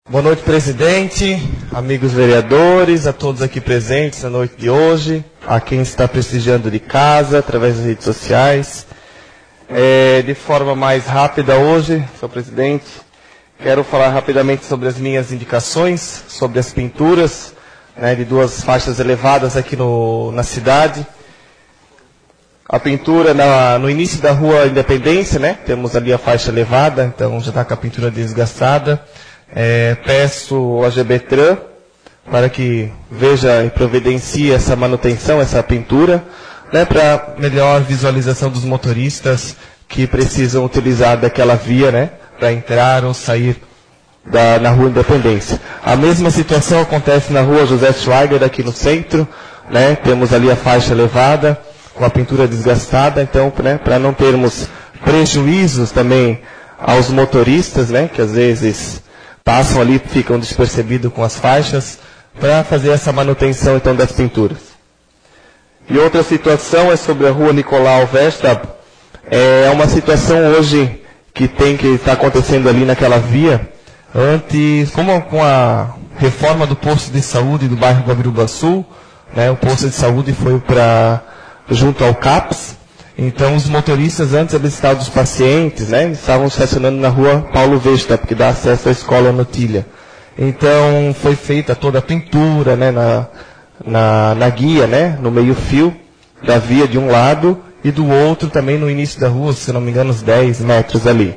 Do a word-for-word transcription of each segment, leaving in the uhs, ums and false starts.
Boa noite, presidente, amigos vereadores, a todos aqui presentes na noite de hoje, a quem está prestigiando de casa, através das redes sociais. É, de forma mais rápida hoje, senhor presidente, quero falar rapidamente sobre as minhas indicações, sobre as pinturas, né, de duas faixas elevadas aqui no, na cidade. A pintura na, no início da Rua Independência, né, temos ali a faixa elevada, então já está com a pintura desgastada. É, peço ao Gebetran para que veja e providencie essa manutenção, essa pintura, né, para melhor visualização dos motoristas que precisam utilizar daquela via, né, para entrar ou sair da, na Rua Independência. A mesma situação acontece na Rua José Schweiger, aqui no centro, né, temos ali a faixa elevada, com a pintura desgastada, então, né, para não termos prejuízos também aos motoristas, né, que às vezes passam ali, ficam despercebidos com as faixas, para fazer essa manutenção então das pinturas. E outra situação é sobre a Rua Nicolau Verstab. É uma situação hoje que tem que estar acontecendo ali naquela via, antes, como com a reforma do posto de saúde do bairro Guabiruba Sul, né, o posto de saúde foi para junto ao CAPS. Então, os motoristas, antes da visita dos pacientes, né, estavam estacionando na Rua Paulo Verstab, que dá acesso à Escola Notília. Então, foi feita toda a pintura, né, na, na, na guia, né, no meio-fio da via de um lado e do outro também no início da rua, se não me engano, uns dez metros ali.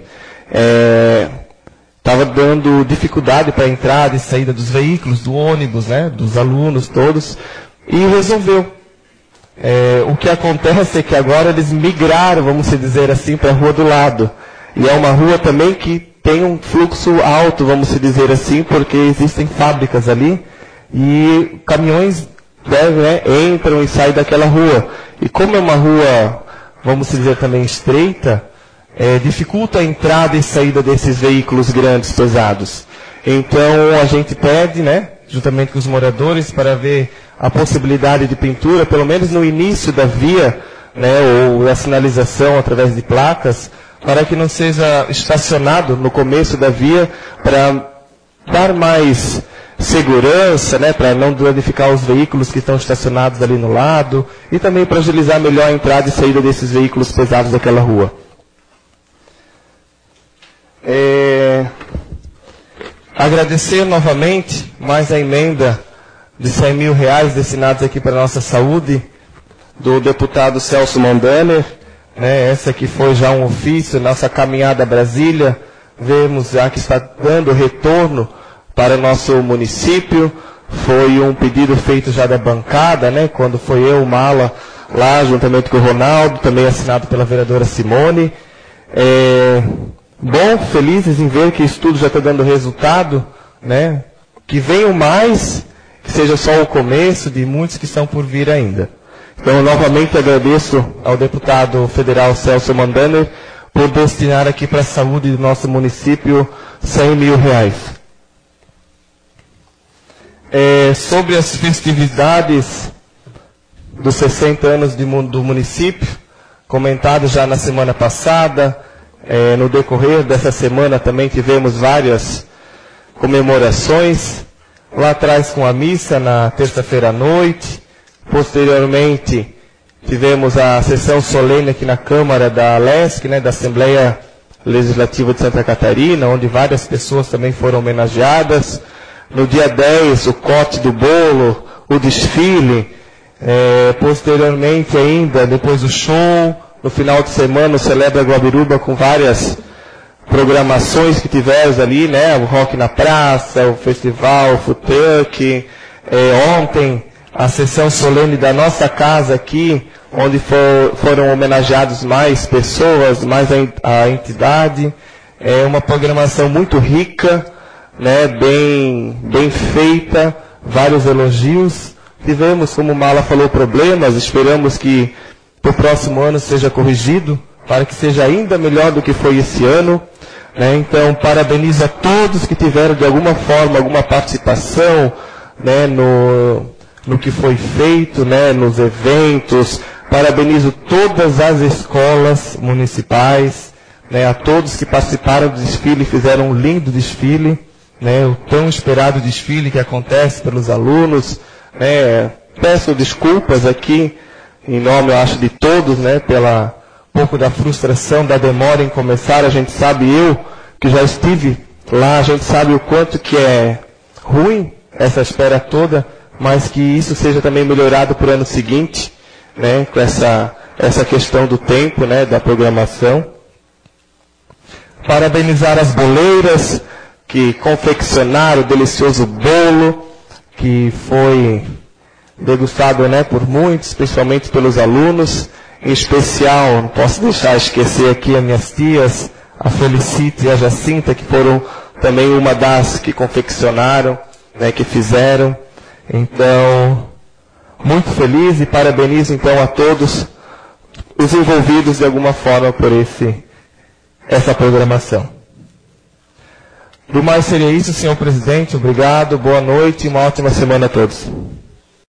Estava é, dando dificuldade para a entrada e saída dos veículos, do ônibus, né, dos alunos todos, e resolveu. É, o que acontece é que agora eles migraram, vamos dizer assim, para a rua do lado. E é uma rua também que tem um fluxo alto, vamos dizer assim, porque existem fábricas ali e caminhões devem, né, entram e saem daquela rua. E como é uma rua, vamos dizer também estreita, é, dificulta a entrada e saída desses veículos grandes, pesados. Então a gente pede, né, juntamente com os moradores, para ver a possibilidade de pintura, pelo menos no início da via, né, ou a sinalização através de placas, para que não seja estacionado no começo da via, para dar mais segurança, né, para não danificar os veículos que estão estacionados ali no lado, e também para agilizar melhor a entrada e saída desses veículos pesados daquela rua. É... Agradecer novamente mais a emenda de cem mil reais destinados aqui para a nossa saúde, do deputado Celso Mondaner, né, essa que foi já um ofício, nossa caminhada a Brasília, vemos já que está dando retorno para o nosso município, foi um pedido feito já da bancada, né, quando foi eu, Mala, lá juntamente com o Ronaldo, também assinado pela vereadora Simone. É, bom, felizes em ver que isso tudo já está dando resultado, né, que venham mais, que seja só o começo de muitos que estão por vir ainda. Então, novamente agradeço ao deputado federal Celso Mondaner por destinar aqui para a saúde do nosso município cem mil reais. É, sobre as festividades dos sessenta anos de, do município, comentado já na semana passada, é, no decorrer dessa semana também tivemos várias comemorações. Lá atrás com a missa na terça-feira à noite. Posteriormente tivemos a sessão solene aqui na Câmara da Lesc, né, da Assembleia Legislativa de Santa Catarina, onde várias pessoas também foram homenageadas. No dia dez, o corte do bolo, o desfile. É, posteriormente ainda, depois do show, no final de semana, o Celebra Guabiruba com várias programações que tivemos ali, né, o Rock na Praça, o Festival, o Food Truck, é, ontem a sessão solene da nossa casa aqui, onde for, foram homenageados mais pessoas, mais a, a entidade, é uma programação muito rica, né, bem, bem feita, vários elogios. Tivemos, como o Mala falou, problemas, esperamos que o próximo ano seja corrigido, para que seja ainda melhor do que foi esse ano. Né? Então, parabenizo a todos que tiveram de alguma forma, alguma participação, né, no, no que foi feito, né, nos eventos. Parabenizo todas as escolas municipais, né, a todos que participaram do desfile, fizeram um lindo desfile. né, o tão esperado desfile que acontece pelos alunos, né, peço desculpas aqui, em nome, eu acho, de todos, né, pela pouco da frustração, da demora em começar. A gente sabe, eu que já estive lá, a gente sabe o quanto que é ruim essa espera toda, mas que isso seja também melhorado para o ano seguinte, né, com essa, essa questão do tempo, né, da programação. Parabenizar as boleiras que confeccionaram o delicioso bolo, que foi degustado, né, por muitos, principalmente pelos alunos. Em especial, não posso deixar esquecer aqui as minhas tias, a Felicita e a Jacinta, que foram também uma das que confeccionaram, né, que fizeram. Então, muito feliz e parabenizo então a todos os envolvidos de alguma forma por esse, essa programação. Do mais seria isso, senhor presidente. Obrigado, boa noite e uma ótima semana a todos.